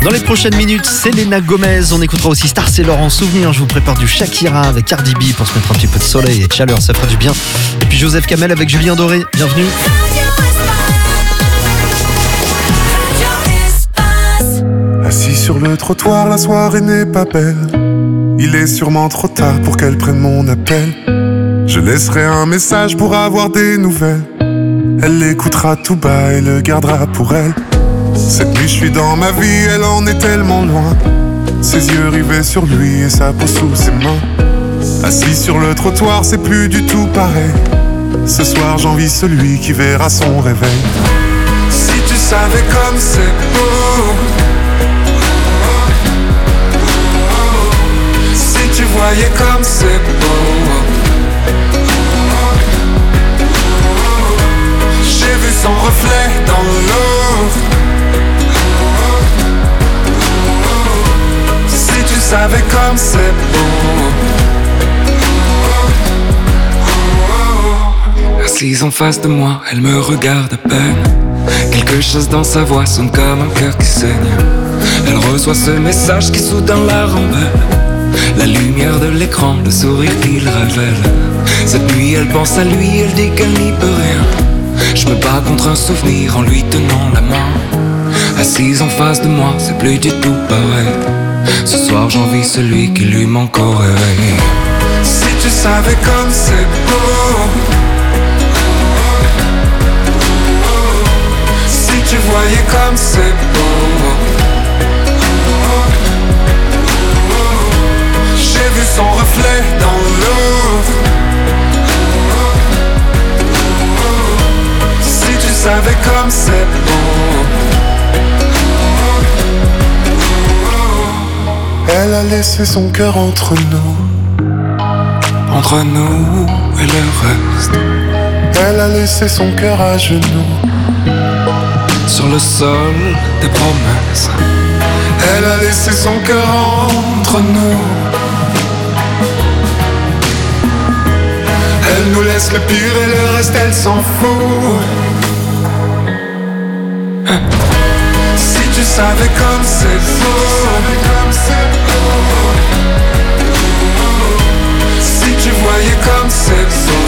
Dans les prochaines minutes, Selena Gomez. On écoutera aussi Star Sailor en souvenir. Je vous prépare du Shakira avec Cardi B pour se mettre un petit peu de soleil et de chaleur, ça fera du bien. Et puis Joseph Kamel avec Julien Doré. Bienvenue. Assis sur le trottoir, la soirée n'est pas belle. Il est sûrement trop tard pour qu'elle prenne mon appel. Je laisserai un message pour avoir des nouvelles. Elle l'écoutera tout bas et le gardera pour elle. Cette nuit je suis dans ma vie, elle en est tellement loin. Ses yeux rivés sur lui et sa peau sous ses mains. Assis sur le trottoir, c'est plus du tout pareil. Ce soir j'envie celui qui verra son réveil. Si tu savais comme c'est beau, si tu voyais comme c'est beau. J'ai vu son reflet dans l'eau. Si tu savais comme c'est beau. Assise en face de moi, elle me regarde à peine. Quelque chose dans sa voix sonne comme un cœur qui saigne. Elle reçoit ce message qui soudain la rembelle. La lumière de l'écran, le sourire qu'il révèle. Cette nuit elle pense à lui, elle dit qu'elle n'y peut rien. Je me bats contre un souvenir en lui tenant la main. Assise en face de moi, c'est plus du tout pareil. Ce soir j'envie celui qui lui manque au réveil. Si tu savais comme c'est beau. Si tu voyais comme c'est beau. J'ai vu son reflet dans l'eau. Si tu savais comme c'est beau. Elle a laissé son cœur entre nous et le reste. Elle a laissé son cœur à genoux sur le sol des promesses. Elle a laissé son cœur entre nous. Elle nous laisse le pire et le reste elle s'en fout. Si tu savais comme c'est beau. Si tu voyais comme c'est beau.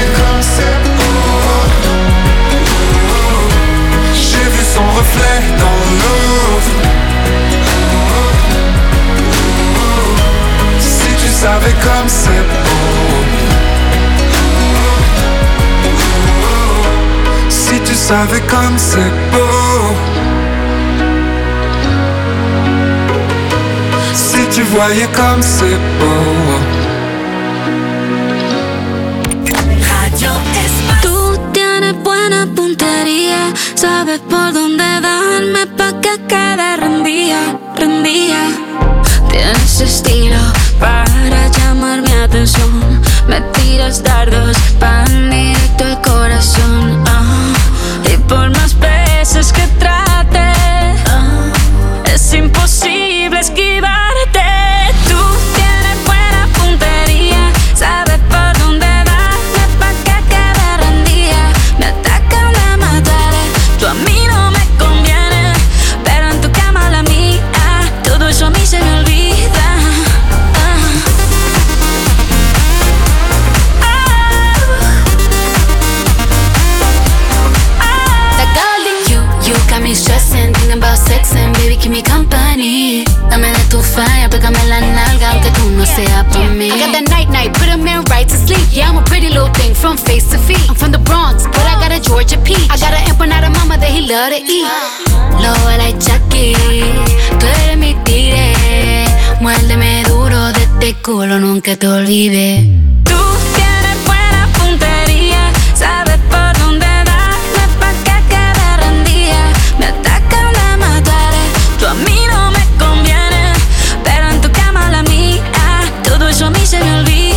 J'ai vu son reflet dans l'eau. Si tu savais comme c'est beau. Si tu savais comme c'est beau. Si tu voyais comme c'est beau. Tú tienes buena puntería, sabes por dónde darme pa' que quede rendida. Tienes estilo para llamar mi atención. Me tiras dardos pan directo al corazón. Y por más veces que trate, es imposible esquivarte. Tú tienes buena puntería, sabes por dónde darme pa' que quede rendida. Me atacan, me mataré, tú a mí no me conviene, pero en tu cama la mía, todo eso a mí se me olvida. Me stressing, thinking about sex and baby keep me company. Dame de tu falla, pégame la nalga aunque tú no seas por mí. I got that night, put a man right to sleep. Yeah, I'm a pretty little thing from face to feet. I'm from the Bronx, but I got a Georgia peach. I got an empanada mama that he love to eat. Lobo like Chucky, tú eres mi tigre. Muérdeme duro de este culo, nunca te olvides. Tú tienes buena puntería, sabes por dónde darme pa' que quede rendida. Me atacan, me mataré, tú a mí no me conviene, pero en tu cama la mía, todo eso a mí se me olvida.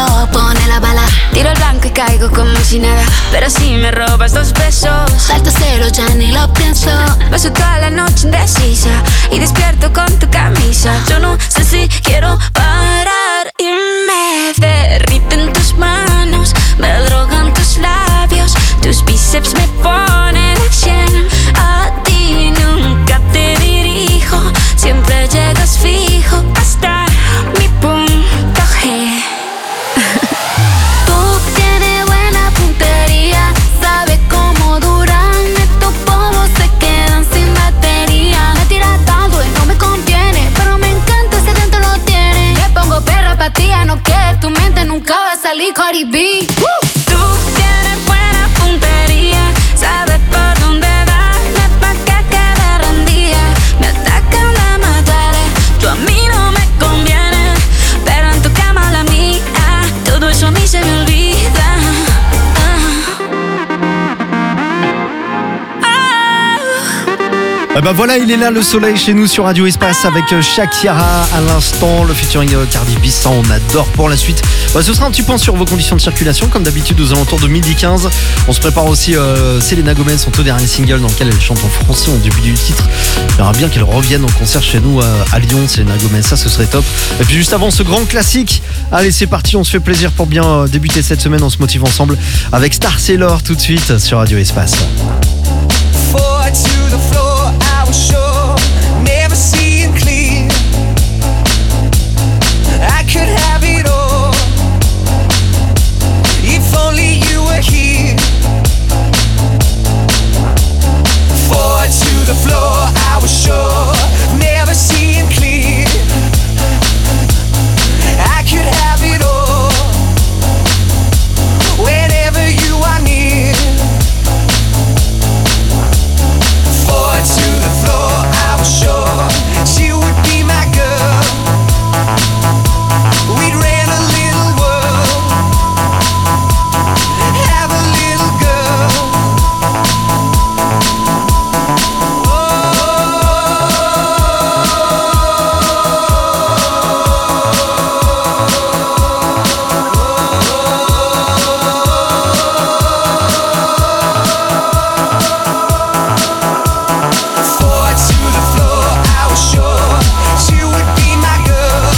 Tiro el blanco y caigo como si nada, pero si me robas 2 besos, salto 0 pero ya ni lo pienso. Paso toda la noche indecisa y despierto con tu camisa. Yo no sé si quiero parar y me derriten tus manos, me drogan tus labios, tus bíceps me ponen a 100. A ti nunca te dirijo, siempre llegas fijo hasta mi punto G. Tú tienes buena puntería, sabes cómo duran estos pobos, se quedan sin batería. Me tiras tanto y no me contiene, pero me encanta ese dentro lo tiene. Le pongo perra pa' ti, no que tu mente nunca va a salir Cardi B. Tú tienes buena puntería, sabes por dónde darme pa' que quede rendida. Me atacan la mataré, tú a mí no me conviene, pero en tu cama la mía, todo eso a mí se me olvida. Eh ben voilà, il est là le soleil chez nous sur Radio Espace avec Shakira à l'instant, le featuring Cardi B, ça on adore. Pour la suite, ce sera un petit point sur vos conditions de circulation comme d'habitude aux alentours de 12h15. On se prépare aussi Selena Gomez, son tout dernier single dans lequel elle chante en français en début du titre. J'aimerais bien qu'elle revienne en concert chez nous à Lyon, Selena Gomez, ça ce serait top. Et puis juste avant ce grand classique, allez c'est parti, on se fait plaisir pour bien débuter cette semaine, on se motive ensemble avec Star Sailor tout de suite sur Radio Espace. Forward to the floor, I was sure, never seeing clear. I could have it all, if only you were here. Forward to the floor, I was sure, never seeing clear. I could have it all, whenever you are near. Forward to the floor, I was sure she would be my girl. We'd rent a little world, have a little girl. Forward to the floor, I was sure she would be my girl.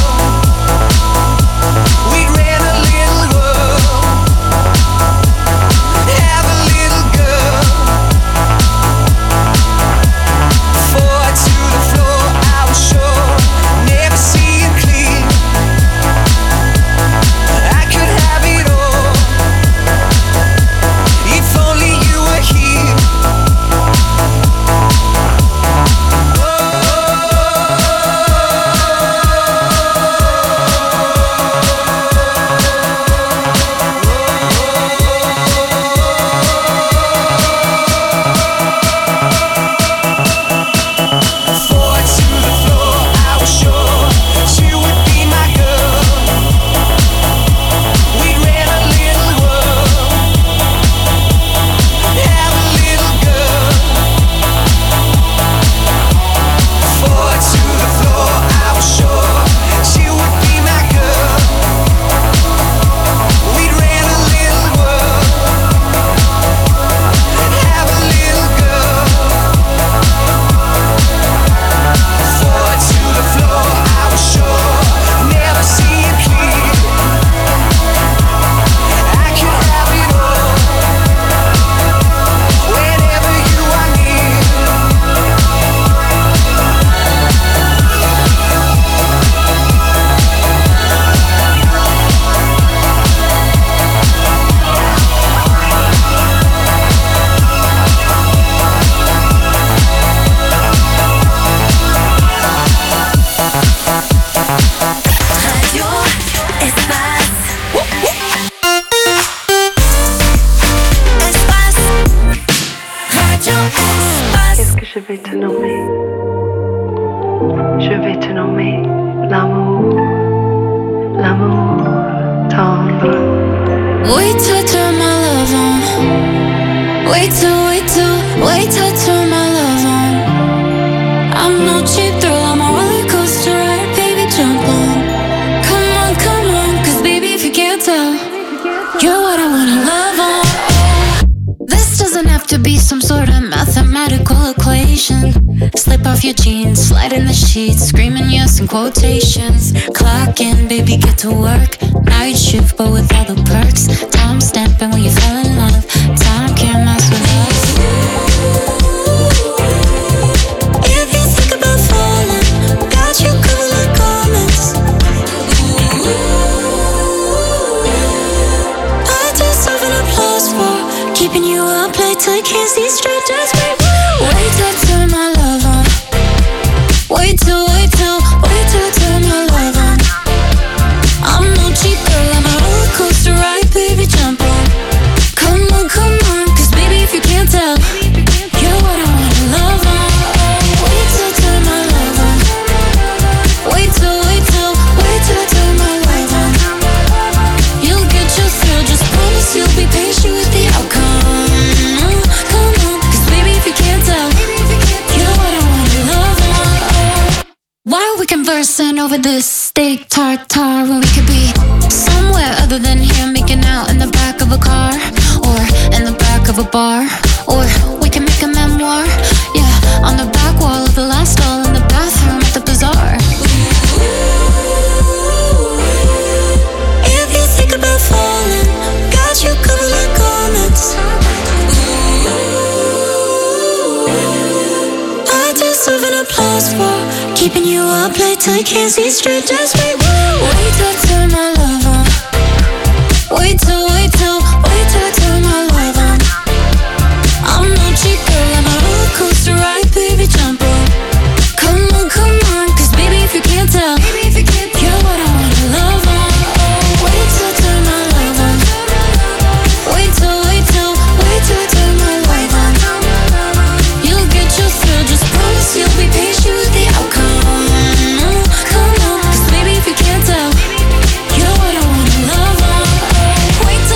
We'd rent a little world, have a little girl. Forward to the floor, I was sure, never seeing clear. I could have it all, if only you were here. Forward to the floor, I was sure she would be my girl. We'd rent a little world, have a little girl. Forward to the floor, I was sure she would be my girl. We'd rent a little world, have a little girl. Forward to the floor, I was sure, never seeing clear. I could have it all, whenever you are near. Radio Espace. Espace. Radio Espace. Qu'est-ce que je vais te nommer? Je vais te nommer l'amour, l'amour tendre. Wait till turn my love on. Wait till turn my love on. I'm no cheap thrill, I'm a roller coaster ride, baby jump on. Come on, cause baby if you can't tell, you're what I wanna love on. This doesn't have to could be some sort of mathematical equation. Slip off your jeans, slide in the sheets, screaming yes in quotations. Clock in, baby, get to work. Night shift, but with all the perks. Time stamping when you fell in love. Time can't mess with us. If you think about falling, got you covered like garments. I deserve an applause for keeping you up late till you can't see straight. Just wait till I turn my love on. Wait till I turn my love on. I'm no cheap girl, I'm a roller coaster ride, baby, jump on. Come on, cause baby, if you can't tell, you're what I wanna love on. Wait till I turn my love on. Wait till I turn my love on. You'll get your thrill, just promise you'll be patient with the outcome. Come on, cause baby, if you can't tell, you're what I wanna love on. Why are we conversing over this steak tartare when we could be somewhere other than here, making out in the back of a car, or in the back of a bar, or we can make a memoir, yeah, on the back wall of the last stall in the bathroom at the bazaar. If you think about falling, got you covered like garments. I deserve an applause for keeping you up late till you can't see straight. Just wait till I turn my love on. Wait till I turn my love on. I'm no cheap girl, I'm a roller coaster ride, baby, jump on. Come on, cause baby, if you can't tell, you're what I wanna love on. Wait till I turn my love on. Wait till I turn my love on. You'll get your thrill, just promise you'll be patient with the outcome. Come on, cause baby, if you can't tell, you're what I wanna love on. Wait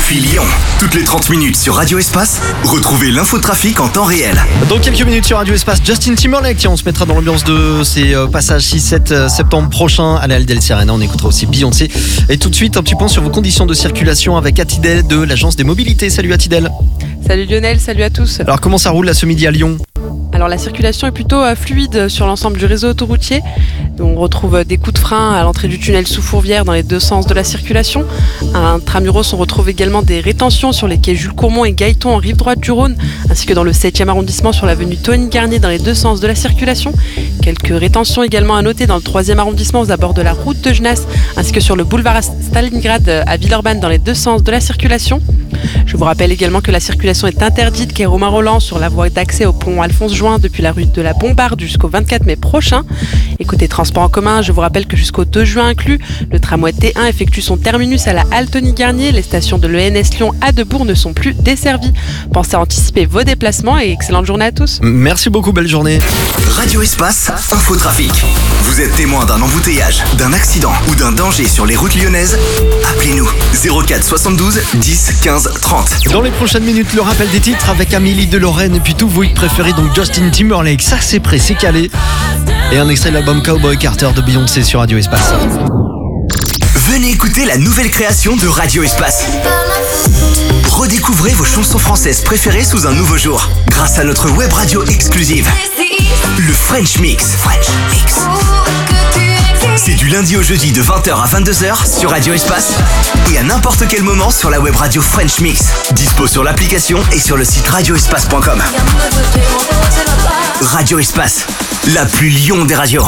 Depuis Lyon, toutes les 30 minutes sur Radio Espace, retrouvez l'infotrafic en temps réel. Dans quelques minutes sur Radio Espace, Justin Timberlake, tiens, on se mettra dans l'ambiance de ces passages 6-7 septembre prochain à l'Aldel Arena. On écoutera aussi Beyoncé. Et tout de suite, un petit point sur vos conditions de circulation avec Atidel de l'Agence des Mobilités. Salut Atidel. Salut Lionel, salut à tous. Alors comment ça roule là ce midi à Lyon ? Alors la circulation est plutôt fluide sur l'ensemble du réseau autoroutier. On retrouve des coups de frein à l'entrée du tunnel sous Fourvière dans les deux sens de la circulation. À Intramuros, on retrouve également des rétentions sur les quais Jules Courmont et Gaëton en rive droite du Rhône, ainsi que dans le 7e arrondissement sur l'avenue Tony Garnier dans les deux sens de la circulation. Quelques rétentions également à noter dans le 3e arrondissement aux abords de la route de Genasse, ainsi que sur le boulevard Stalingrad à Villeurbanne dans les deux sens de la circulation. Je vous rappelle également que la circulation est interdite quai Romain Rolland sur la voie d'accès au pont Alphonse Juin depuis la rue de la Bombarde jusqu'au 24 mai prochain. Et côté transport en commun, je vous rappelle que jusqu'au 2 juin inclus, le tramway T1 effectue son terminus à la halte Tony Garnier. Les stations de l'ENS Lyon à Debourg ne sont plus desservies. Pensez à anticiper vos déplacements et excellente journée à tous. Merci beaucoup, belle journée. Radio Espace, infotrafic. Vous êtes témoin d'un embouteillage, d'un accident ou d'un danger sur les routes lyonnaises ? Appelez-nous 04 72 10 15 30. Dans les prochaines minutes, le rappel des titres avec Amélie de Lorraine et puis tous vos hits préférés, donc Justin Timberlake, ça c'est prêt, c'est calé. Et un extrait de l'album Cowboy Carter de Beyoncé sur Radio Espace. Venez écouter la nouvelle création de Radio Espace. Redécouvrez vos chansons françaises préférées sous un nouveau jour, grâce à notre web radio exclusive, le French Mix. C'est du lundi au jeudi de 20h à 22h sur Radio Espace et à n'importe quel moment sur la web radio French Mix. Dispo sur l'application et sur le site radioespace.com. Radio Espace, la plus Lyon des radios.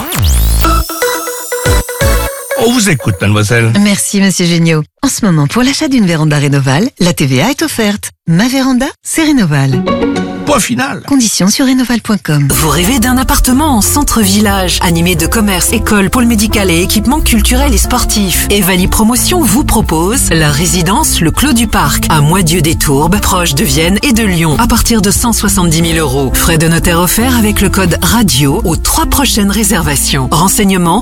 On vous écoute, mademoiselle. Merci, monsieur Géniaud. En ce moment, pour l'achat d'une véranda Rénoval, la TVA est offerte. Ma véranda, c'est Rénoval. Point final. Conditions sur rénoval.com. Vous rêvez d'un appartement en centre-village, animé de commerce, école, pôle médical et équipements culturels et sportifs. Evali Promotion vous propose la résidence Le Clos du Parc, à Moitié-des-Tourbes, proche de Vienne et de Lyon, à partir de 170 000 €. Frais de notaire offerts avec le code RADIO aux 3 prochaines réservations. Renseignements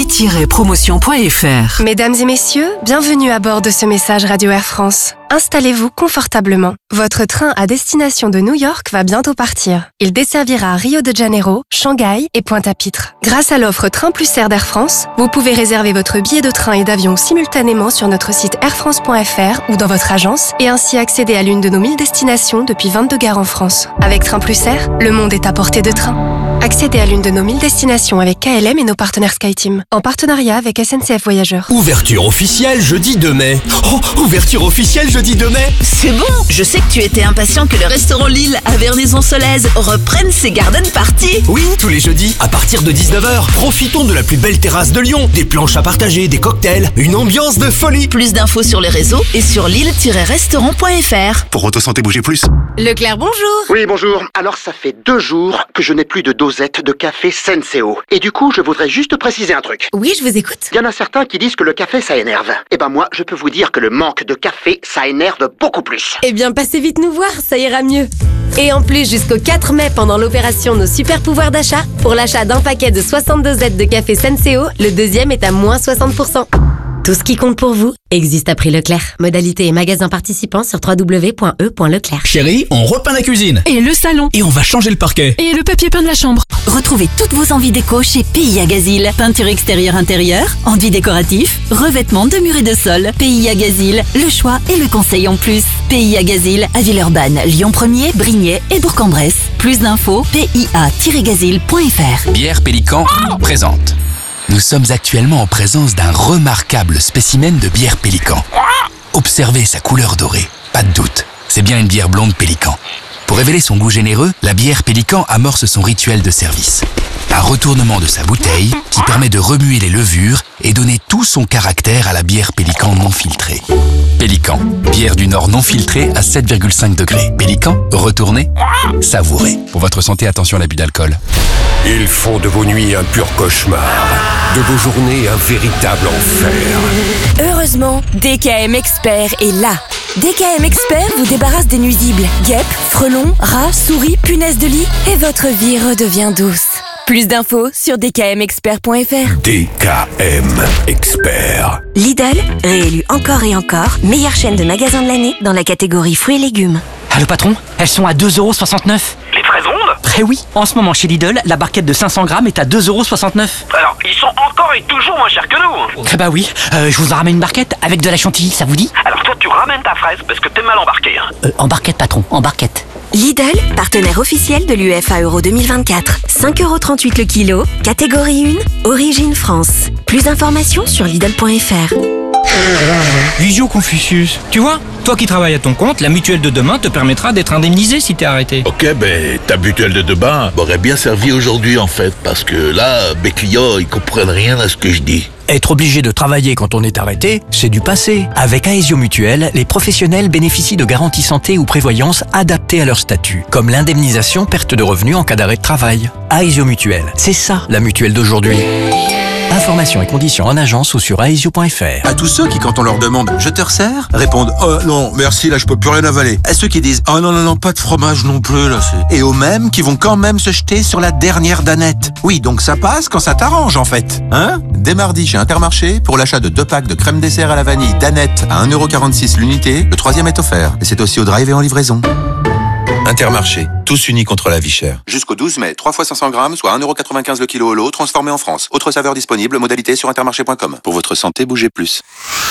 evali-promotion.fr. Mesdames et messieurs, bienvenue à bord de ce message Radio Air France. Installez-vous confortablement. Votre train à destination de New York va bientôt partir. Il desservira Rio de Janeiro, Shanghai et Pointe-à-Pitre. Grâce à l'offre Train Plus Air d'Air France, vous pouvez réserver votre billet de train et d'avion simultanément sur notre site airfrance.fr ou dans votre agence et ainsi accéder à l'une de nos 1000 destinations depuis 22 gares en France. Avec Train Plus Air, le monde est à portée de train. Accédez à l'une de nos 1000 destinations avec KLM et nos partenaires SkyTeam, en partenariat avec SNCF Voyageurs. Ouverture officielle jeudi 2 mai. Oh, ouverture officielle jeudi 2 mai. C'est bon, je sais que tu étais impatient que le restaurant Lille à Vernaison-Solèze reprenne ses garden parties. Oui, tous les jeudis, à partir de 19h, profitons de la plus belle terrasse de Lyon. Des planches à partager, des cocktails, une ambiance de folie. Plus d'infos sur les réseaux et sur lille-restaurant.fr. Pour Autosanté Bouger Plus. Leclerc, bonjour. Oui, bonjour. Alors, ça fait 2 jours que je n'ai plus de dosette de café Senseo. Et du coup, je voudrais juste préciser un truc. Oui, je vous écoute. Il y en a certains qui disent que le café, ça énerve. Eh ben moi, je peux vous dire que le manque de café, ça énerve beaucoup plus. Eh bien, passez vite nous voir, ça ira mieux. Et en plus, jusqu'au 4 mai, pendant l'opération Nos Super Pouvoirs d'achat, pour l'achat d'un paquet de 62 Z de café Senseo, le deuxième est à moins 60%. Tout ce qui compte pour vous existe à prix Leclerc. Modalité et magasin participants sur www.e.leclerc. Chérie, on repeint la cuisine. Et le salon. Et on va changer le parquet. Et le papier peint de la chambre. Retrouvez toutes vos envies déco chez PIA Gazil. Peinture extérieure-intérieure, enduit décoratif, revêtement de murs et de sol. PIA Gazil, le choix et le conseil en plus. PIA Gazil à Villeurbanne, Lyon 1er, Brignais et Bourg-en-Bresse. Plus d'infos, pia-gazil.fr. Bière Pélican présente. Nous sommes actuellement en présence d'un remarquable spécimen de bière Pélican. Observez sa couleur dorée, pas de doute, c'est bien une bière blonde Pélican. Pour révéler son goût généreux, la bière Pélican amorce son rituel de service. Un retournement de sa bouteille qui permet de remuer les levures et donner tout son caractère à la bière Pélican non filtrée. Pélican, bière du Nord non filtrée à 7,5 degrés. Pélican, retournez, savourez. Pour votre santé, attention à l'abus d'alcool. Ils font de vos nuits un pur cauchemar, de vos journées un véritable enfer. Heureusement, DKM Expert est là. DKM Expert vous débarrasse des nuisibles, guêpes, frelons, rats, souris, punaises de lit et votre vie redevient douce. Plus d'infos sur dkmexpert.fr. DKM Expert. Lidl, réélu encore et encore, meilleure chaîne de magasins de l'année dans la catégorie fruits et légumes. Ah, le patron, elles sont à 2,69€. Les fraises rondes ? Eh oui, en ce moment chez Lidl, la barquette de 500 grammes est à 2,69€. Alors, ils sont encore et toujours moins chers que nous. Eh bah oui, je vous en ramène une barquette avec de la chantilly, ça vous dit ? Alors toi, tu ramènes ta fraise parce que t'es mal embarqué. En barquette, patron, en barquette. Lidl, partenaire officiel de l'UEFA Euro 2024. 5,38€ le kilo, catégorie 1, origine France. Plus d'informations sur Lidl.fr. Visio Confucius, tu vois, toi qui travailles à ton compte, la mutuelle de demain te permettra d'être indemnisé si t'es arrêté. Ok, ben ta mutuelle de demain m'aurait bien servi aujourd'hui en fait, parce que là, mes clients, ils comprennent rien à ce que je dis. Être obligé de travailler quand on est arrêté, c'est du passé. Avec Aesio Mutuelle, les professionnels bénéficient de garanties santé ou prévoyance adaptées à leur statut, comme l'indemnisation perte de revenus en cas d'arrêt de travail. Aesio Mutuelle, c'est ça la mutuelle d'aujourd'hui. Informations et conditions en agence ou sur aesio.fr. À tous ceux qui, quand on leur demande « je te resserre ?» répondent « oh non, merci, là je peux plus rien avaler ». À ceux qui disent « oh non, pas de fromage non plus là c'est... » Et aux mêmes qui vont quand même se jeter sur la dernière danette. Oui, donc ça passe quand ça t'arrange en fait. Hein ? Dès mardi chez Intermarché, pour l'achat de 2 packs de crème dessert à la vanille danette à 1,46€ l'unité, le 3e est offert. Et c'est aussi au drive et en livraison. Intermarché, tous unis contre la vie chère. Jusqu'au 12 mai, 3 fois 500 grammes, soit 1,95€ le kilo au lot, transformé en France. Autre saveur disponible, modalité sur intermarché.com. Pour votre santé, bougez plus.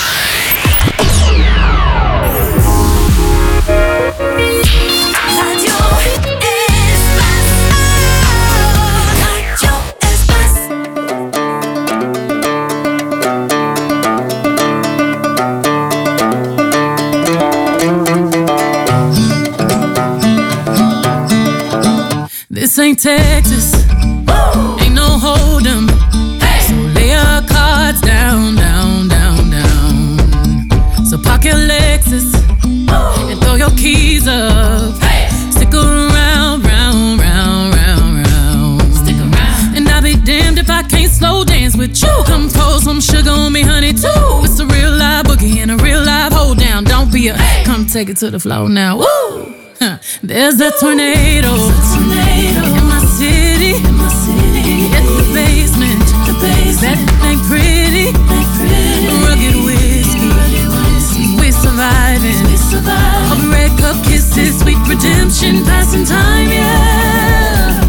This ain't Texas, ain't no hold'em. So lay your cards down, down, down, down. So park your Lexus and throw your keys up. Stick around, round, round, round, round. Stick around. And I'll be damned if I can't slow dance with you. Come pour some sugar on me, honey, too. It's a real live boogie and a real live hold down. Don't be a, come take it to the floor now. Woo! There's a tornado in my city, at the basement. That ain't pretty. Rugged whiskey, we're surviving. A red cup kisses, sweet redemption, passing time, yeah.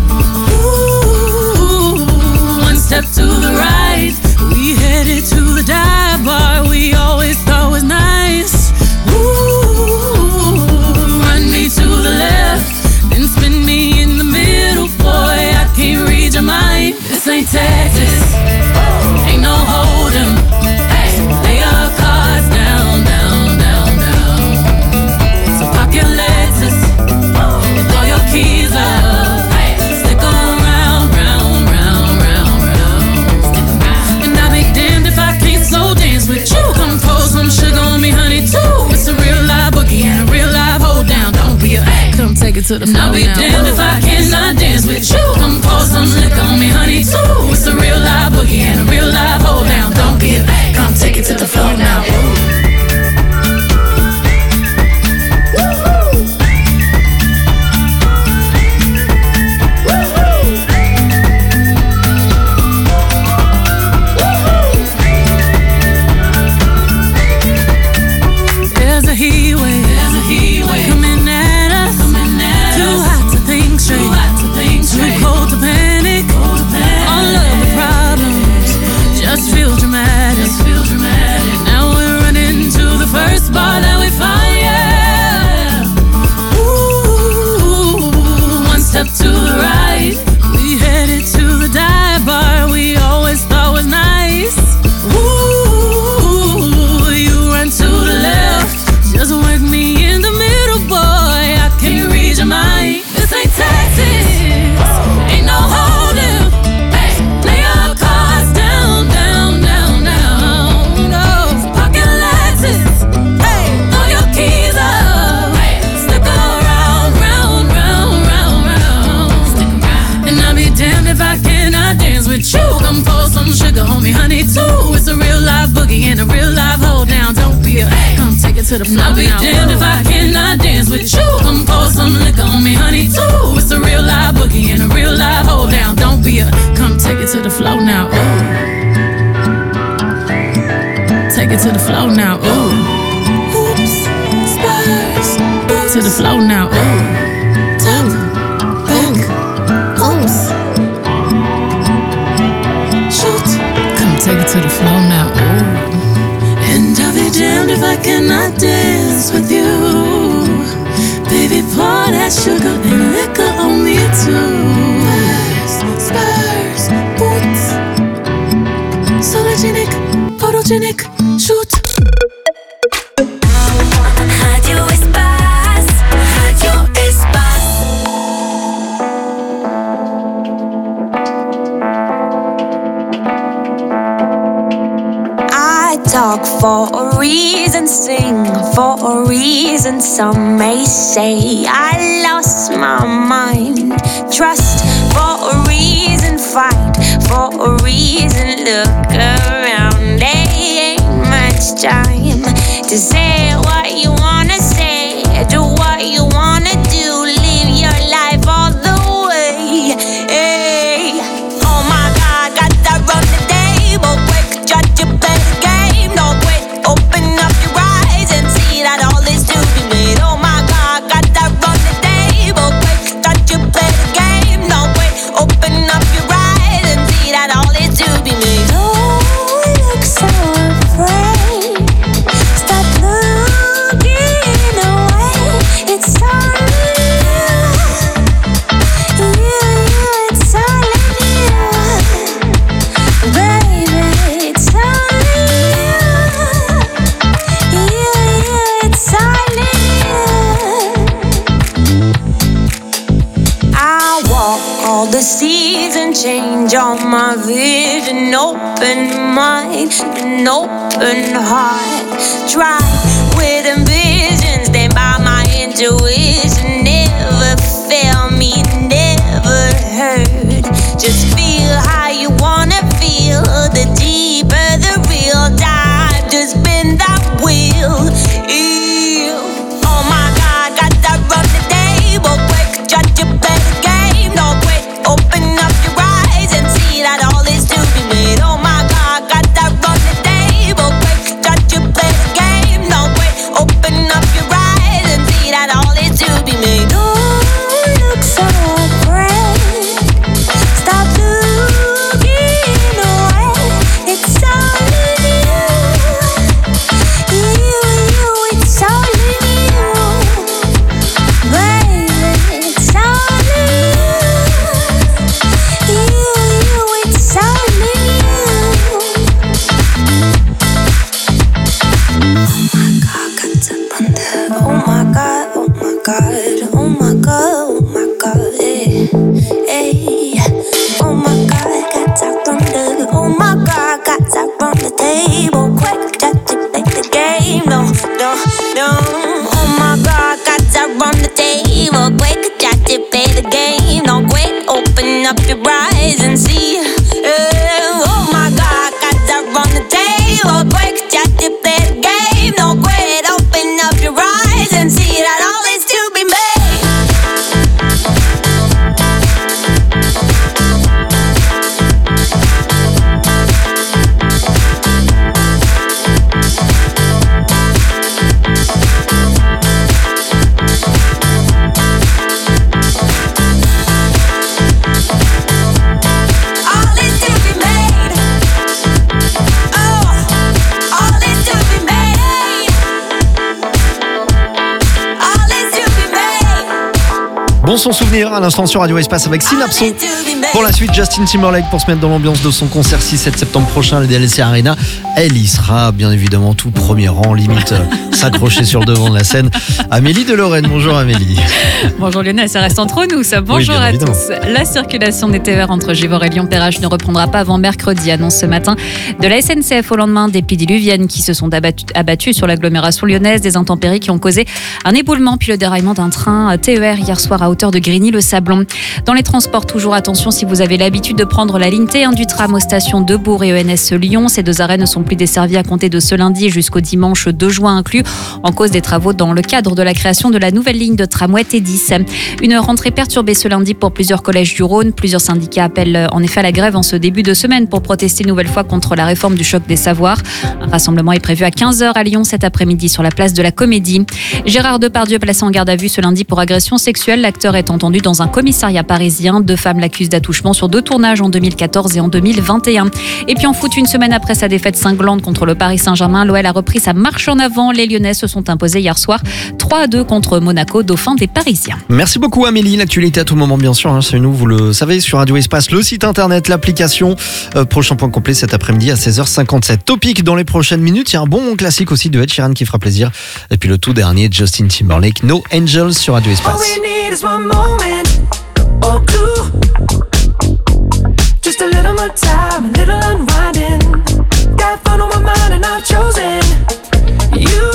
Ooh, one step to the right, we headed to the dive bar we always thought was nice. To the left, then spin me in the middle, boy, I can't read your mind. This ain't Texas, ain't no hold'em. Lay your cards down, down, down, down. So park your Lexus and throw your keys up. Stick around, round, round, round, round. And I'll be damned if I can't slow dance with you. Come pour some sugar on me, honey, too. It's a real live boogie and a real live hold down. Come take it to the floor. I'll be damned if I cannot dance with you. Come pour some liquor on me, honey, too. It's a real live boogie and a real live hold down. Don't be a, come take it to the floor now. There's a heat wave. Too cold to panic. All of the problems just feel dramatic. Now we're running to the first bar that we find, yeah. Ooh, one step to the right, we headed to the dive bar we always thought was nice. Ooh, you run to the left, just work me in the middle, boy, to the flow. I'll be damned if I cannot dance with you. Come pour some liquor on me, honey, too. It's a real live boogie and a real live hold down. Don't be a, come take it to the flow now. Ooh. Take it to the flow now. Ooh. Oops, spurs. To the flow now. Ooh. Top, back, oops. Shoot. Come take it to the flow now. Ooh. And I'll be damned if I cannot dance with you. Baby, pour that sugar and liquor on me too. Spurs, boots. Sologenic, photogenic, shoot. Radio Espace, Radio Espace. I talk for a reason, sing for a reason. Some may say I lost my mind. Trust for a reason, fight for a reason. Look around, there ain't much time to say what you wanna say, do what you wanna do, live your life all the way. Hey. Oh my God, got that run the table quick, judge your best game, no quit, open up your eyes and see that all is to be made. Oh my God, got that run the table quick, judge your best game, no quit, open up your eyes and see that all is to be made. Don't look so afraid, stop looking away, it's all the season change on my vision, open mind, an open heart. Try with ambition, stand by my intuition. Never fail me, never hurt. Just feel how you wanna feel. The deeper the real dive, just spin that wheel. Oh my God, got that run the table quick, judge your best game, no quit. Open up your eyes and see that all is to be made. Oh my God, got that run the table quick, judge your best game, no quit. Open up your eyes and see that all is to be made. Don't look so afraid, stop looking away, it's all in you, it's all in you, baby, it's all in you. It's all in you. Oh my God, oh my God, oh my God, oh my God, hey. Oh my God, got that thunder. Oh my God, got that from the table. Quick, got to play the game. No, no, no. Oh my God, got that from the table. Quick, got to play the game. No, quick, open up your eyes and see. Oh my God, got that from the table. Quick, got to play the game. No, quick, open up your eyes and see that all is to be made. Bon son souvenir à l'instant sur Radio Espace avec Synapson. Pour la suite, Justin Timberlake pour se mettre dans l'ambiance de son concert 6-7 septembre prochain, le DLC Arena. Elle y sera bien évidemment tout premier rang, limite s'accrocher sur le devant de la scène. Amélie de Lorraine, bonjour Amélie. Bonjour Lionel, ça reste entre nous ça. Bonjour à tous. La circulation des TER entre Givors et Lyon-Perrache ne reprendra pas avant mercredi, annonce ce matin de la SNCF au lendemain des pluies diluviennes qui se sont abattues sur l'agglomération lyonnaise, des intempéries qui ont causé un éboulement puis le déraillement d'un train TER hier soir à hauteur hauteur de Grigny-le-Sablon. Dans les transports, toujours attention si vous avez l'habitude de prendre la ligne T1 du tram aux stations de Bourg et ENS Lyon. Ces deux arrêts ne sont plus desservis à compter de ce lundi jusqu'au dimanche 2 juin inclus, en cause des travaux dans le cadre de la création de la nouvelle ligne de tramway T10. Une rentrée perturbée ce lundi pour plusieurs collèges du Rhône. Plusieurs syndicats appellent en effet à la grève en ce début de semaine pour protester une nouvelle fois contre la réforme du choc des savoirs. Un rassemblement est prévu à 15h à Lyon cet après-midi sur la place de la Comédie. Gérard Depardieu placé en garde à vue ce lundi pour agression sexuelle. L'acteur est entendu dans un commissariat parisien. 2 femmes l'accusent d'attouchement sur 2 tournages en 2014 et en 2021. Et puis en foot, une semaine après sa défaite cinglante contre le Paris Saint-Germain, l'OL a repris sa marche en avant. Les Lyonnais se sont imposés hier soir 3-2 contre Monaco, dauphin des Parisiens. Merci beaucoup Amélie, l'actualité à tout moment bien sûr, chez nous vous le savez sur Radio Espace, le site internet, l'application. Prochain point complet cet après-midi à 16h57. Topic dans les prochaines minutes, il y a un bon classique aussi de Ed Sheeran qui fera plaisir. Et puis le tout dernier, Justin Timberlake, No Angels sur Radio Espace. All we need is one moment or two. Just a little more time, a little unwinding. Got fun on my mind and I've chosen you.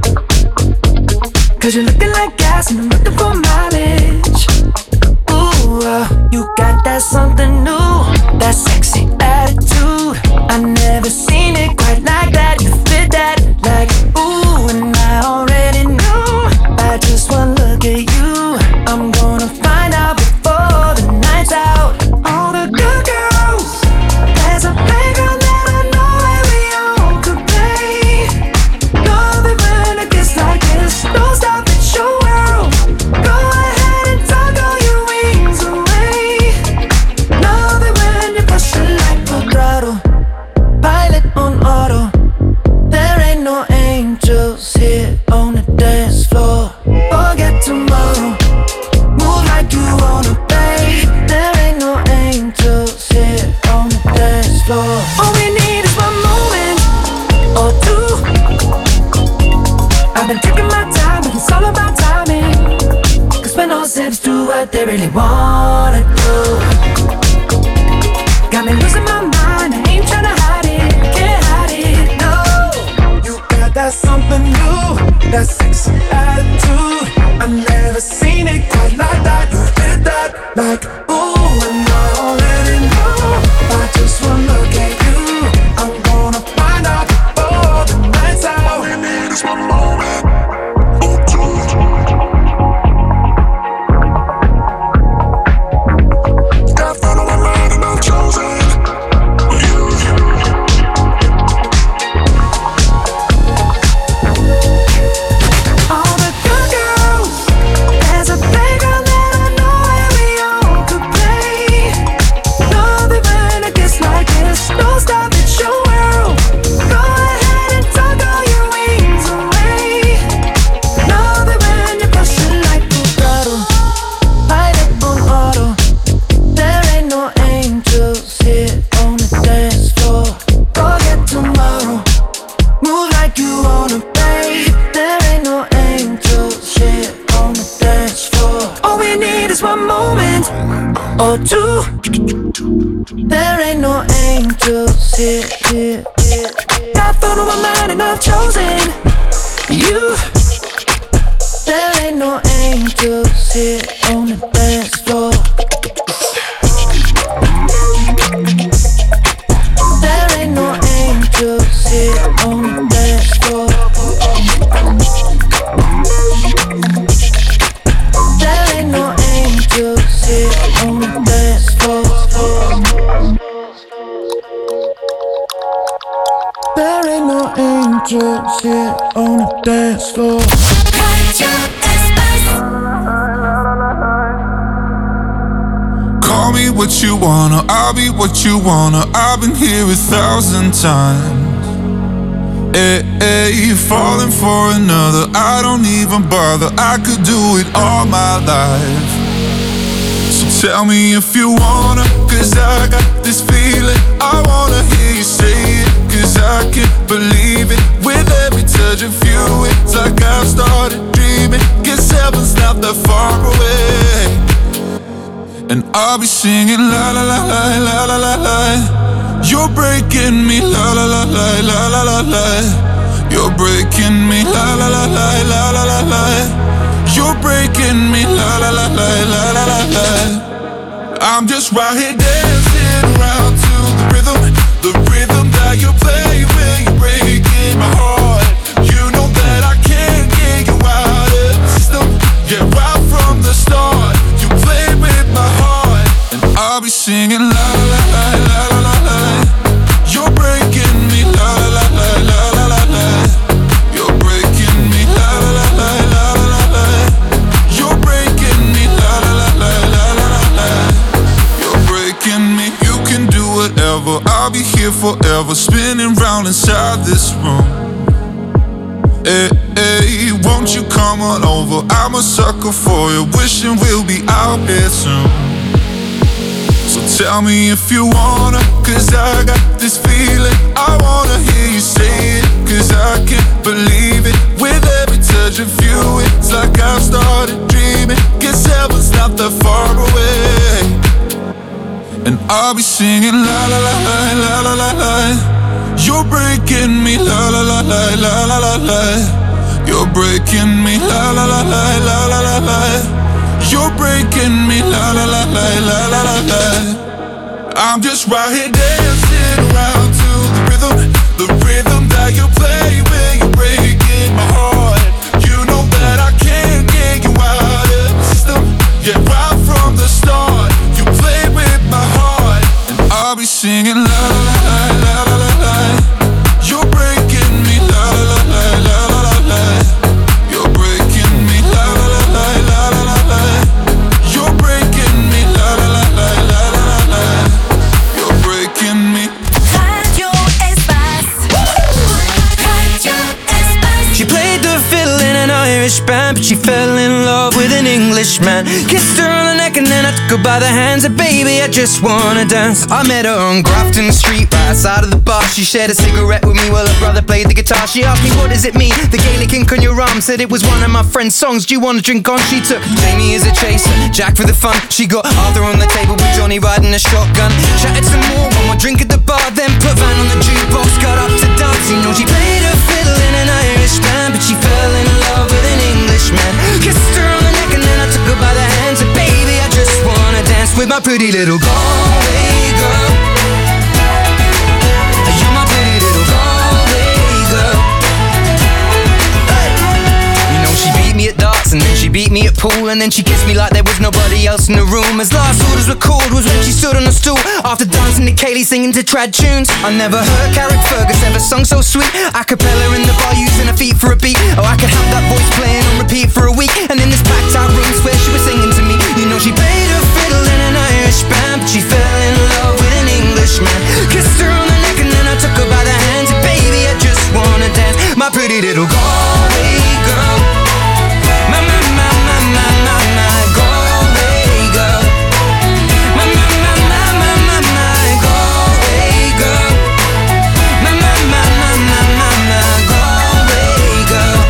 Cause you're looking like gas and I'm looking for mileage. Ooh, you got that something new, that sexy attitude. I never seen it quite like that. You fit that like ooh, and I already knew. I just one look at you, I'm gonna find out before the night's out. All the good girls, there's a playground that I know where we all could play. Love it when it gets like this, don't stop, it's your world. Go ahead and tuck all your wings away. Love it when you push it like a throttle, pilot on auto. There ain't no angels here on the dance floor. Forget tomorrow, move like you wanna play. There ain't no angels here on the dance floor. All we need is one moment or two. I've been taking my time, but it's all about timing. Cause when all zips do what they really wanna do, got me losing my mind, I ain't tryna hide it, can't hide it, no. You got that something new, that sexy attitude. I've never seen it quite like that. You did that like ooh, and I already know. I just wanna look at you, I'm gonna find out before the night's out. All we need is one moment or two. Got fun on my mind and I've chosen you. All the good girls, there's a playground that I know where we all could play. Love it when it gets like this, don't stop, it's your world. Go ahead and tuck all your wings away. Love it when you push it like a throttle, pilot on auto. There ain't no angels here on the dance floor. Forget tomorrow, move like you wanna play. There ain't no angels here on the dance floor. All we need is one moment or two. There ain't no angels here, here, here. Got fun on my mind and I've chosen you. There ain't no angels here on the dance floor. There ain't no angels here on the dance floor. There ain't no angels here on the dance floor. There ain't no angels here on the dance floor. Call me what you wanna, I'll be what you wanna. I've been here 1,000 times. Hey, hey, you're falling for another, I don't even bother. I could do it all my life. So tell me if you wanna, cause I got this feeling. I wanna hear you say it, cause I can't believe it. With every touch of you, it's like I've started dreaming. Cause heaven's not that far away. And I'll be singing la la la la la la la la. You're breaking me la la la la la la la la. You're breaking me la la la la la la la la. You're breaking me la la la la la I'm just right here dancing around to the rhythm that you play when you're breaking my heart. You know that I can't get you out of the system. Yeah, right from the start, you play with my heart, and I'll be singing la la la la la la la. You're breaking me la la la la la la la. You're breaking me la la la la la la la. You're breaking me la la la la la la la la. You're breaking me. You can do whatever, I'll be here forever, spinning round inside this room. Hey, hey, won't you come on over? I'm a sucker for you, wishing we'll be out here soon. So tell me if you wanna, cause I got this feeling. I wanna hear you say it, cause I can't believe it. With every touch of you, it's like I've started dreaming. Guess heaven's not that far away. And I'll be singing la la la la la la la la. You're breaking me la la la la la la la la. You're breaking me la la la la la la la la. You're breaking me la la la la la la la la. I'm just right here dancing around to the rhythm that you play when you're breaking my heart. You know that I can't get you out of the system. Yeah, right from the start, you play with my heart, and I'll be singing la la la la la la la. You're breaking me la la la la la la la. You're breaking me la la la la la la la la. You're breaking me la la la la la la la la. You're breaking me. Radio Espace. Radio Espace. She played the fiddle in an Irish band, but she fell in love with an Englishman. Kissed her on the neck and then I took her by the hands. And baby, I just wanna dance. I met her on Grafton Street, right outside of the bar. She shared a cigarette with me while her brother played the guitar. She asked me, what does it mean? The Gaelic ink on your arm. Said it was one of my friend's songs. Do you wanna drink on? She took Jamie as a chaser, Jack for the fun. She got Arthur on the table with Johnny riding a shotgun. Chatted some more, one more drink at the bar, then put Van on the jukebox. Got up to dance. You know she played a fiddle in an Irish band, but she fell in love with an Englishman. Kissed her on the neck and then I took her by the hands. And baby, I just wanna dance with my pretty little Galway girl. You're my pretty little Galway girl. Hey. You know she beat me at darts and then she beat me at pool, and then she kissed me like there was nobody else in the room. As last orders were called was when she stood on a stool after dancing to Kaylee singing to trad tunes. I never heard Carrick Fergus ever sung so sweet. A cappella in the bar using her feet for a beat. Oh, I could have that voice playing on repeat for a week. And in this packed out room where she was singing to me. You know she played a fiddle in an Irish band, but she fell in love with an Englishman. Kissed her on the neck and then I took her by the hands. And baby, I just wanna dance, my pretty little Galway girl. My Galway girl. My Galway girl. My Galway girl.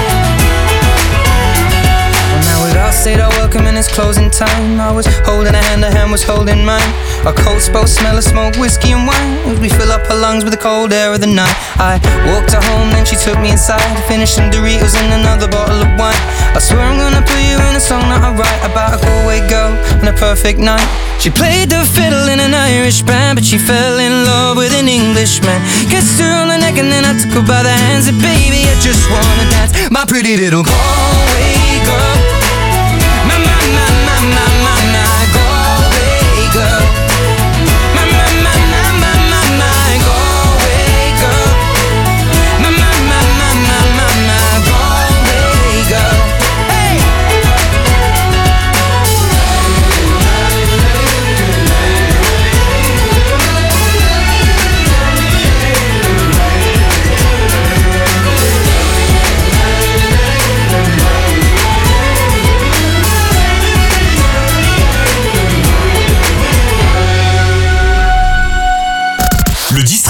Well, now we'd all said our welcome and it's closing time. I was holding a hand was holding mine. Our coats both smell of smoke, whiskey and wine, as we fill up her lungs with the cold air of the night. I walked her home, then she took me inside, finished some Doritos and another bottle of wine. I swear I'm gonna put you in a song that I write about a Galway girl and a perfect night. She played the fiddle in an Irish band, but she fell in love with an Englishman. Kissed her on the neck and then I took her by the hands. And baby, I just wanna dance, my pretty little Galway girl. My Galway girl. My Galway girl. My Galway girl. Hey!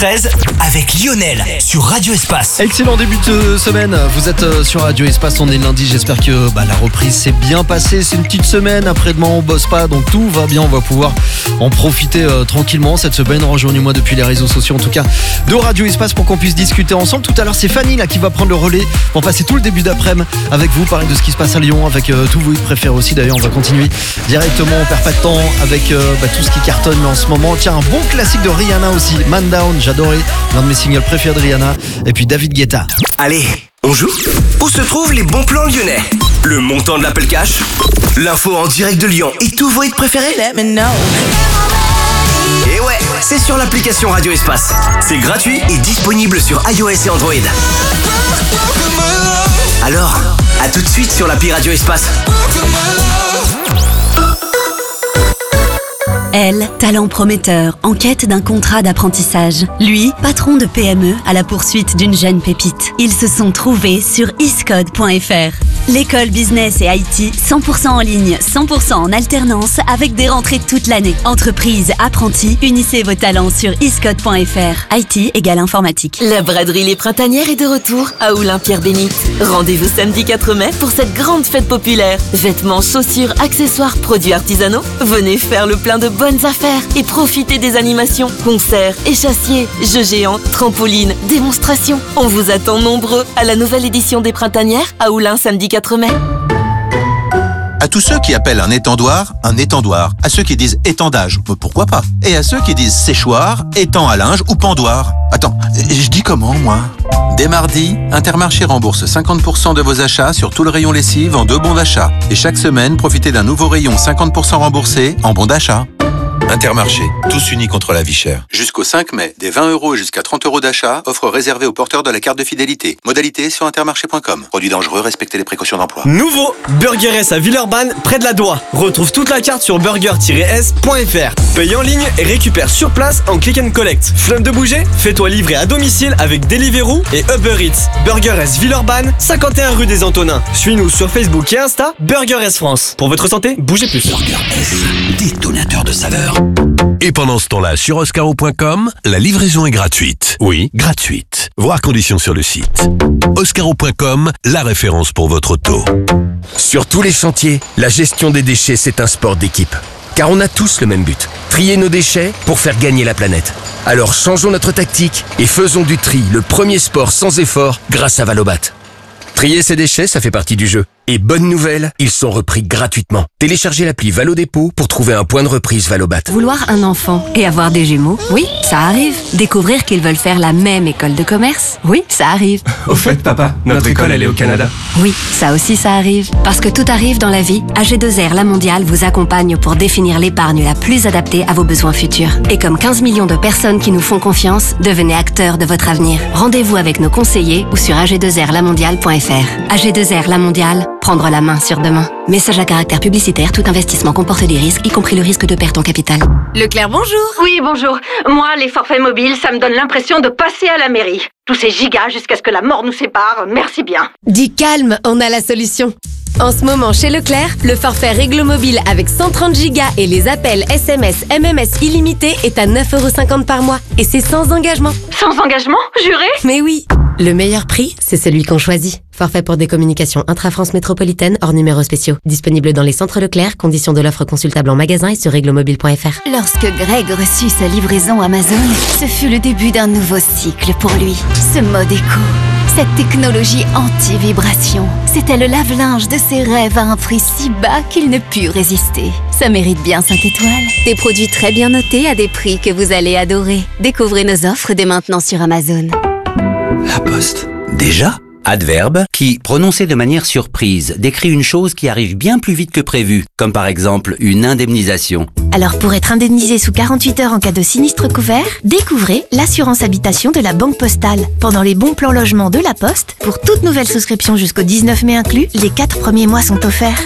fraise avec Lionel sur Radio Espace. Excellent début de semaine, vous êtes sur Radio Espace, on est lundi, j'espère que la reprise s'est bien passée, c'est une petite semaine, après-demain on bosse pas, donc tout va bien, on va pouvoir en profiter tranquillement cette semaine. Rejoignez-moi depuis les réseaux sociaux en tout cas de Radio Espace pour qu'on puisse discuter ensemble. Tout à l'heure c'est Fanny là qui va prendre le relais, on va passer tout le début d'après-midi avec vous, parler de ce qui se passe à Lyon, avec tous vos hits préférés aussi. D'ailleurs on va continuer directement, on perd pas de temps avec tout ce qui cartonne en ce moment. Tiens, un bon classique de Rihanna aussi, Man Down, j'adorais, l'un de mes singles préférés de Rihanna, et puis David Guetta. Allez, on joue? Où se trouvent les bons plans lyonnais? Le montant de l'appel cash, l'info en direct de Lyon et tous vos hits préférés? Et ouais, c'est sur l'application Radio Espace. C'est gratuit et disponible sur iOS et Android. Alors, à tout de suite sur l'appli Radio Espace. Elle, talent prometteur, en quête d'un contrat d'apprentissage. Lui, patron de PME à la poursuite d'une jeune pépite. Ils se sont trouvés sur iscode.fr. L'école business et IT, 100% en ligne, 100% en alternance, avec des rentrées toute l'année. Entreprise, apprentis, unissez vos talents sur iscode.fr. IT égale informatique. La braderie Les Printanières est de retour à Oulin-Pierre-Bénite. Rendez-vous samedi 4 mai pour cette grande fête populaire. Vêtements, chaussures, accessoires, produits artisanaux. Venez faire le plein de bonnes affaires et profitez des animations, concerts, échassiers, jeux géants, trampolines, démonstrations. On vous attend nombreux à la nouvelle édition des Printanières à Oulin samedi 4 mai. À tous ceux qui appellent un étendoir, à ceux qui disent étendage, pourquoi pas? Et à ceux qui disent séchoir, étang à linge ou pendoir. Attends, je dis comment moi? Dès mardi, Intermarché rembourse 50% de vos achats sur tout le rayon lessive en 2 bons d'achat. Et chaque semaine, profitez d'un nouveau rayon 50% remboursé en bons d'achat. Intermarché, tous unis contre la vie chère. Jusqu'au 5 mai, des 20 € et jusqu'à 30 € d'achat, offre réservée aux porteurs de la carte de fidélité. Modalité sur intermarché.com. Produit dangereux, respectez les précautions d'emploi. Nouveau Burger S à Villeurbanne, près de la Doua. Retrouve toute la carte sur burger-s.fr. Paye en ligne et récupère sur place en click and collect. Flemme de bouger? Fais-toi livrer à domicile avec Deliveroo et Uber Eats. Burger S Villeurbanne, 51 rue des Antonins. Suis-nous sur Facebook et Insta, Burger S France. Pour votre santé, bougez plus. Burger S, détonateur de saveur. Et pendant ce temps-là, sur Oscaro.com, la livraison est gratuite. Oui, gratuite. Voir conditions sur le site. Oscaro.com, la référence pour votre auto. Sur tous les chantiers, la gestion des déchets, c'est un sport d'équipe. Car on a tous le même but, trier nos déchets pour faire gagner la planète. Alors changeons notre tactique et faisons du tri le premier sport sans effort grâce à Valobat. Trier ses déchets, ça fait partie du jeu. Et bonne nouvelle, ils sont repris gratuitement. Téléchargez l'appli Valo Dépôt pour trouver un point de reprise Valobat. Vouloir un enfant et avoir des jumeaux, oui, ça arrive. Découvrir qu'ils veulent faire la même école de commerce, oui, ça arrive. Au fait, papa, notre école, elle est au Canada. Oui, ça aussi, ça arrive. Parce que tout arrive dans la vie, AG2R La Mondiale vous accompagne pour définir l'épargne la plus adaptée à vos besoins futurs. Et comme 15 millions de personnes qui nous font confiance, devenez acteurs de votre avenir. Rendez-vous avec nos conseillers ou sur ag2rlamondiale.fr. AG2R La Mondiale, prendre la main sur demain. Message à caractère publicitaire, tout investissement comporte des risques, y compris le risque de perte en capital. Leclerc, bonjour. Oui, bonjour. Moi, les forfaits mobiles, ça me donne l'impression de passer à la mairie. Tous ces gigas jusqu'à ce que la mort nous sépare, merci bien. Dis calme, on a la solution. En ce moment, chez Leclerc, le forfait Réglo Mobile avec 130 Go et les appels SMS, MMS illimités est à 9,50 € par mois. Et c'est sans engagement. Sans engagement? Juré? Mais oui. Le meilleur prix, c'est celui qu'on choisit. Forfait pour des communications intra-France métropolitaine hors numéros spéciaux. Disponible dans les centres Leclerc, conditions de l'offre consultable en magasin et sur réglomobile.fr. Lorsque Greg reçut sa livraison Amazon, ce fut le début d'un nouveau cycle pour lui. Ce mode éco, cette technologie anti-vibration, c'était le lave-linge de ses rêves à un prix si bas qu'il ne put résister. Ça mérite bien 5 étoiles. Des produits très bien notés à des prix que vous allez adorer. Découvrez nos offres dès maintenant sur Amazon. La Poste. Déjà? Adverbe qui, prononcé de manière surprise, décrit une chose qui arrive bien plus vite que prévu, comme par exemple une indemnisation. Alors pour être indemnisé sous 48 heures en cas de sinistre couvert, découvrez l'assurance habitation de la Banque Postale. Pendant les bons plans logement de la Poste, pour toute nouvelle souscription jusqu'au 19 mai inclus, les 4 premiers mois sont offerts.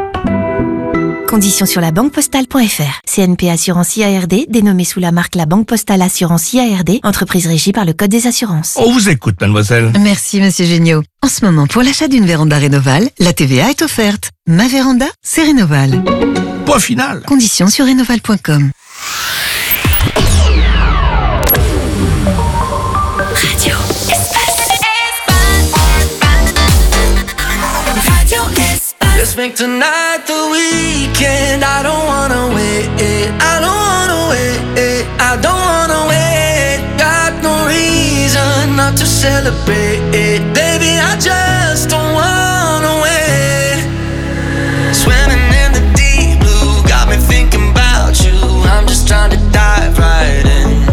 Conditions sur labanquepostale.fr. CNP Assurance IARD, dénommée sous la marque La Banque Postale Assurance IARD, entreprise régie par le Code des assurances. On vous écoute, mademoiselle. Merci, monsieur Géniaud. En ce moment, pour l'achat d'une véranda Rénoval, la TVA est offerte. Ma véranda, c'est Rénoval. Point final. Conditions sur rénoval.com. Let's make tonight the weekend. I don't wanna wait. I don't wanna wait. I don't wanna wait. Got no reason not to celebrate. Baby, I just don't wanna wait. Swimming in the deep blue, got me thinking about you. I'm just trying to dive right in.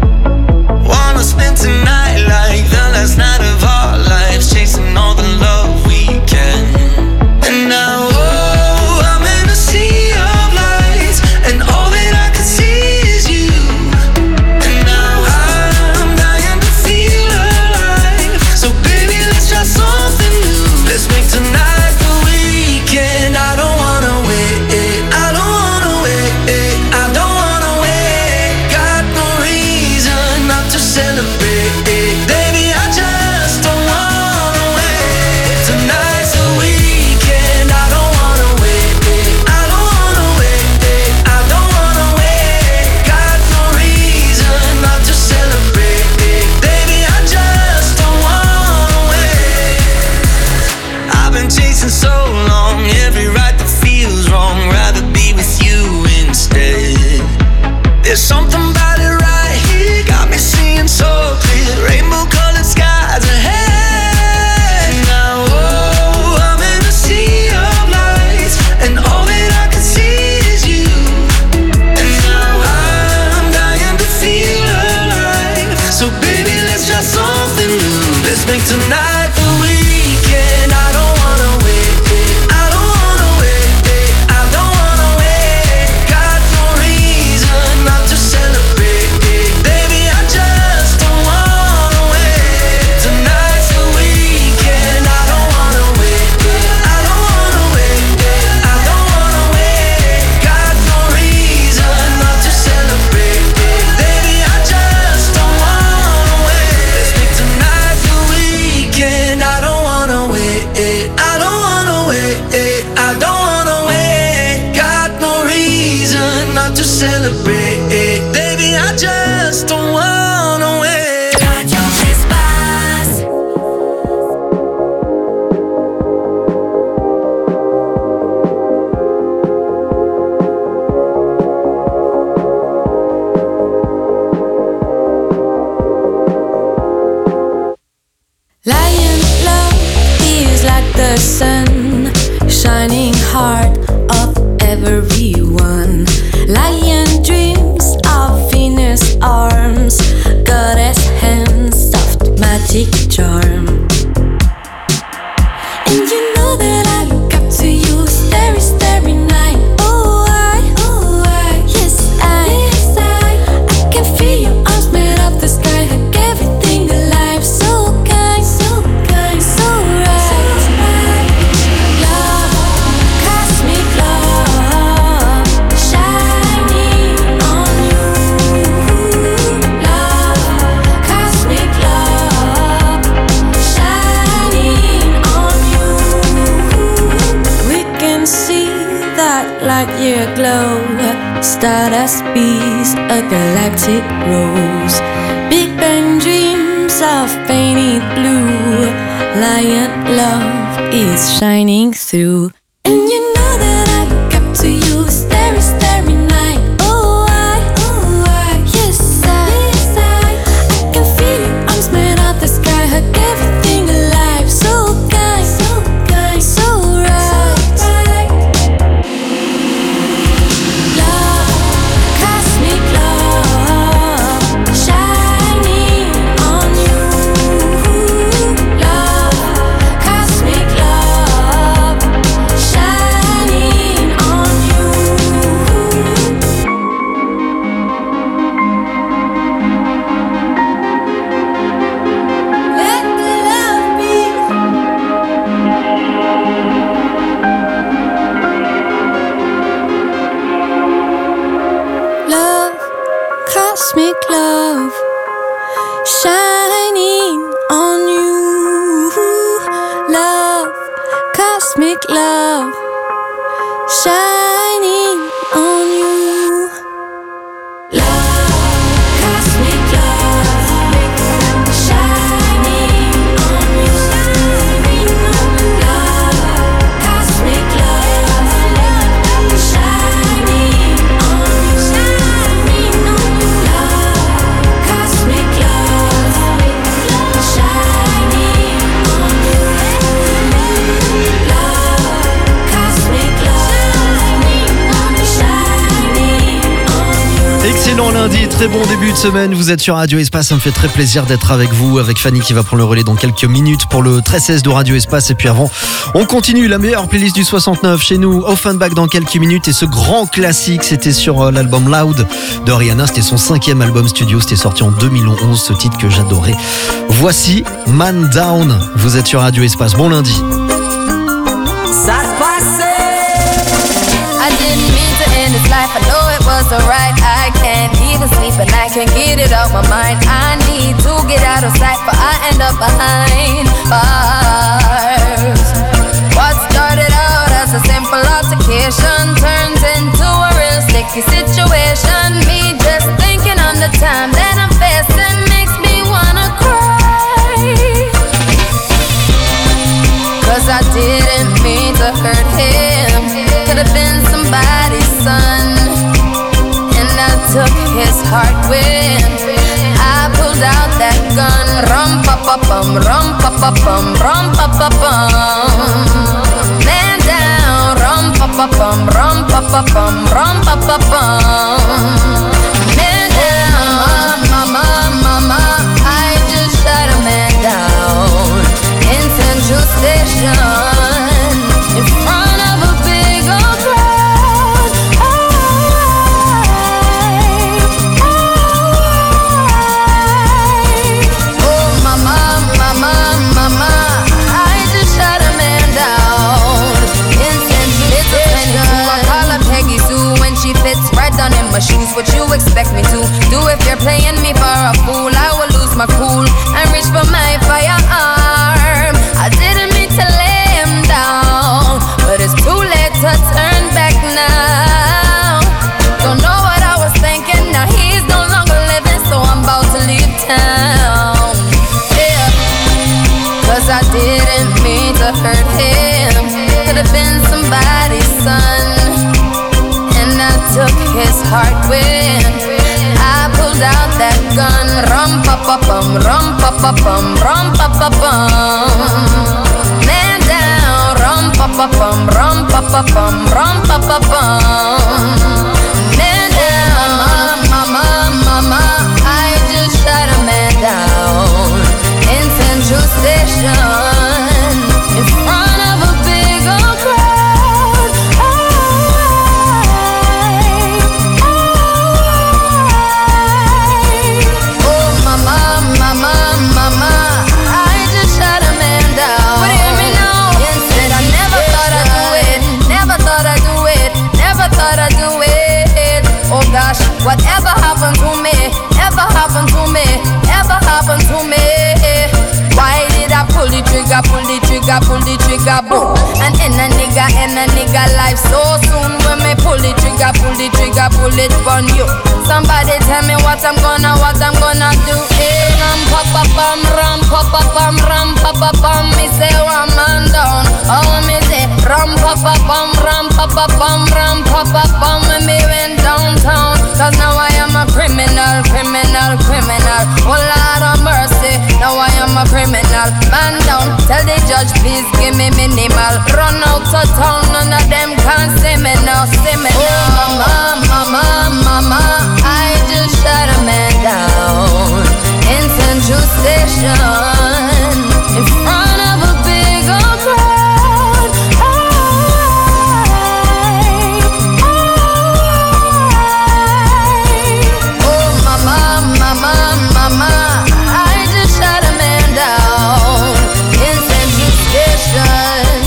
Wanna spend tonight like the last night of our lives, chasing all the love we can. And now, oh, I'm in a sea of lights, and all that I can see is you. And now I'm dying to feel alive. So baby, let's try something new. Let's make tonight the weekend. I don't wanna wait. I don't wanna wait. I don't wanna wait. Got no reason not to celebrate. Baby, I just don't wanna wait. Tonight's the weekend. I don't wanna wait. I don't wanna wait. I don't wanna wait. Got no reason not to celebrate. Baby, I just don't wanna wait. I've been chasing so long, every right that feels wrong. Rather be with you instead. There's something about it right here, got me seeing so clear. Rainbow colored skies ahead. Now, oh, I'm in a sea of lights, and all that I can see is you. And now I'm dying to feel alive. So baby, let's try something new. Let's make tonight the weekend. I don't wanna wait. I don't wanna wait. I don't wanna wait. Got no reason not to celebrate. Baby, I just don't wanna wait. Tonight's the weekend. I don't wanna wait. I don't wanna wait. I don't wanna wait. Got no reason not to celebrate. Baby, I just don't wanna wait. Let's make tonight the weekend. I don't wanna wait. I don't wanna wait. I don't wanna wait. Got no reason not to celebrate. Baby, I just don't wanna wait. Radio Espace. Lion love is like the sun, shining heart of everyone. Lion dreams of Venus arms, goddess hands, soft magic charm. And you know that I look up to you, starry, starry night. Oh, yes, I can feel your arms made of the sky, hug everything alive. So kind, so right. Love, cosmic love, shining on you. Love, cosmic love, shining on you. We can see that light year glow, stardust bees, a galactic rose. Big Bang dreams of painted blue. Lion love is shining through. And you know that I look up to you, starry, starry night. Oh, yes, I can feel your arms made of the sky, hug everything alive. So kind, so right. Love, cosmic love, shining on you. Love, cosmic love, shining on you. Let the love be. Love, cosmic love, shining on you. Love, cosmic love, shining on you. Love, cosmic love, shining on you. Love, cosmic love. lundi, très bon début de semaine. Vous êtes sur Radio Espace, ça me fait très plaisir d'être avec vous, avec Fanny qui va prendre le relais dans quelques minutes pour le 13-16 de Radio Espace. Et puis avant, on continue la meilleure playlist du 69 chez nous, Offenbach dans quelques minutes. Et ce grand classique, c'était sur l'album Loud de Rihanna. C'était son 5e album studio, c'était sorti en 2011, ce titre que j'adorais. Voici Man Down. Vous êtes sur Radio Espace, bon lundi. Ça se passait. I didn't mean to end this life, I know it wasn't right. I can't even sleep and I can't get it out my mind. I need to get out of sight, but I end up behind bars. What started out as a simple altercation turns into a real sticky situation. Me just thinking on the time that I'm facing makes me wanna cry. Cause I didn't mean to hurt him. Could've been somebody's son, and I took his heart when I pulled out that gun. Rum pa pa bum, rum pa pa bum, rum pa pa bum. Man down, rum pa pa bum, rum pa pa bum, rum pa pa bum. Man down, mama, mama, I just shot a man down in Central Station in front of a big old crowd. Oh, mama, mama, mama, I just shot a man down in Central Station. I call her Peggy Sue when she fits right down in my shoes. What you expect me to do if you're playing me for a fool? I will lose my cool and reach for my firearm. I didn't mean to lay him down, but it's too late to turn back now. Don't know what I was thinking, now he's no longer living, so I'm about to leave town. Yeah, cause I didn't mean to hurt him. Could've been somebody's son, and I took his heart when I pulled out that gun. Rum pa pa bum, rum pa pa bum, rum pa pa bum. Man down, rum pa pa bum, rum pa pa bum, rum pa pa bum. Man down, mama, mama, I just shot a man down in Central Station in front of a big old crowd. Oh, mama, mama, mama, I just shot a man down. But hear me now, instead I never thought I'd do it, never thought I'd do it, never thought I'd do it. Oh gosh, whatever happened to me, ever happened to me, ever happened to me. Why did I pull the trigger, pull the trigger, pull the trigger, boom? And in a nigga life so soon. When me pull the trigger, pull it on you. Somebody tell me what I'm gonna do. Hey, ram pa pa bum, ram pa pa bum, ram pa pa bum. Me say one man down. Oh, me say ram pa pa bum, ram pa pa bum, ram pa pa bum. And me went downtown, cause now I am a criminal, criminal, criminal. Oh Lord of mercy, now I am a criminal. Man down, tell the judge please give me minimal. Run out of town, none of them can see me now, see me now. Oh mama, mama, mama, I just shot a man down in Central Station in front of a big old crowd. Oh mama, mama, mama, I just shot a man down in Central Station.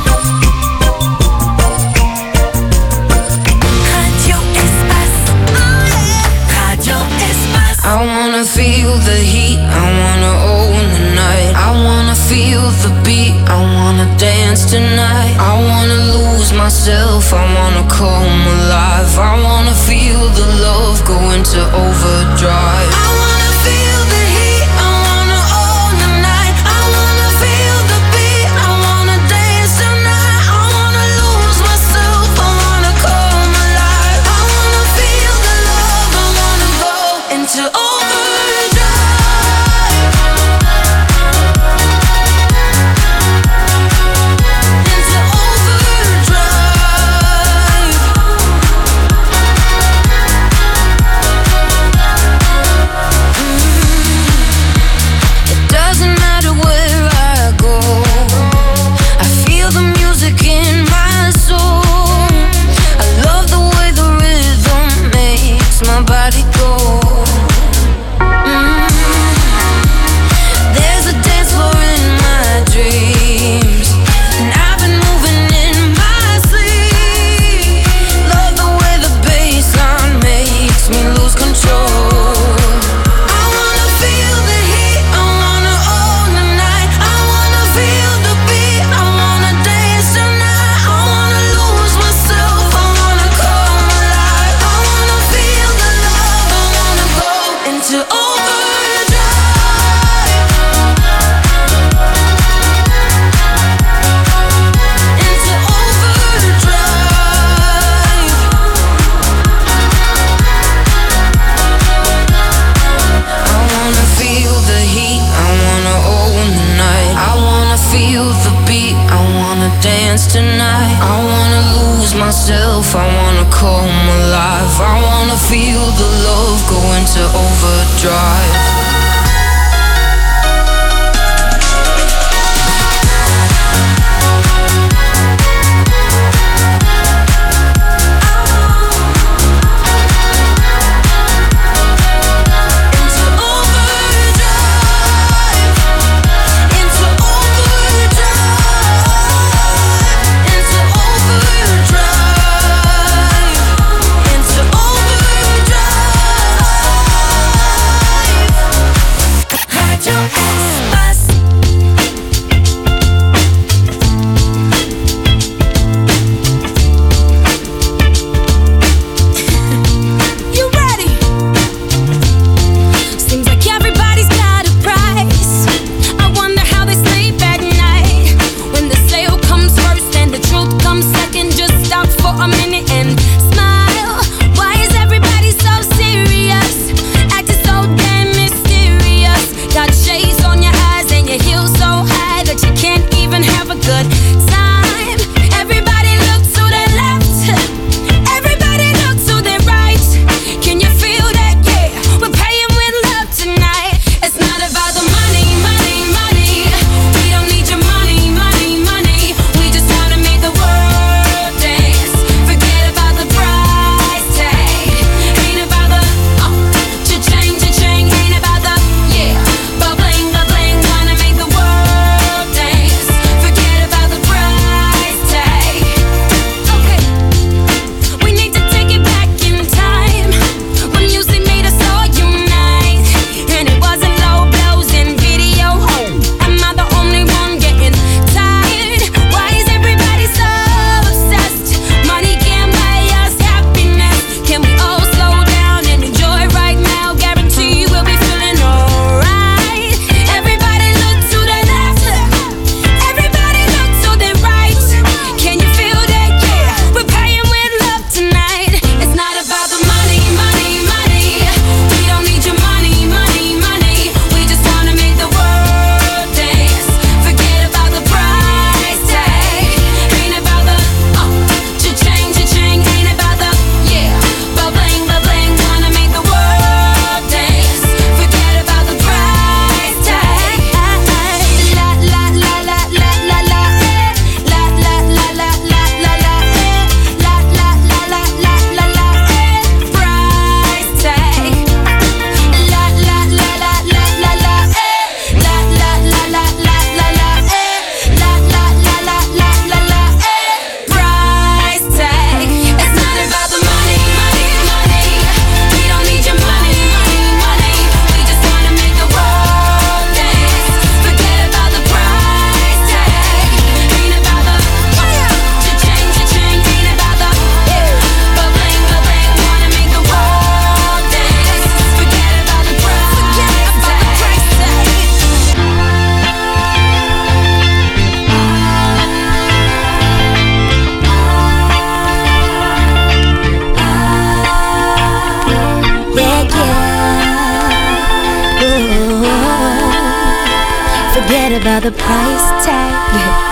Radio Espace. Radio Espace. I wanna feel the heat, I wanna own the night. I wanna feel the beat, I wanna dance tonight. I wanna lose myself, I wanna come alive. I wanna feel the love go into overdrive. I wanna feel the heat, I wanna own the night. I wanna feel the beat, I wanna dance tonight. I wanna lose myself, I wanna come alive. I wanna feel the love, I wanna go into overdrive. Into overdrive. myself, I wanna come alive. I wanna feel the love go into overdrive. Forget about the price tag.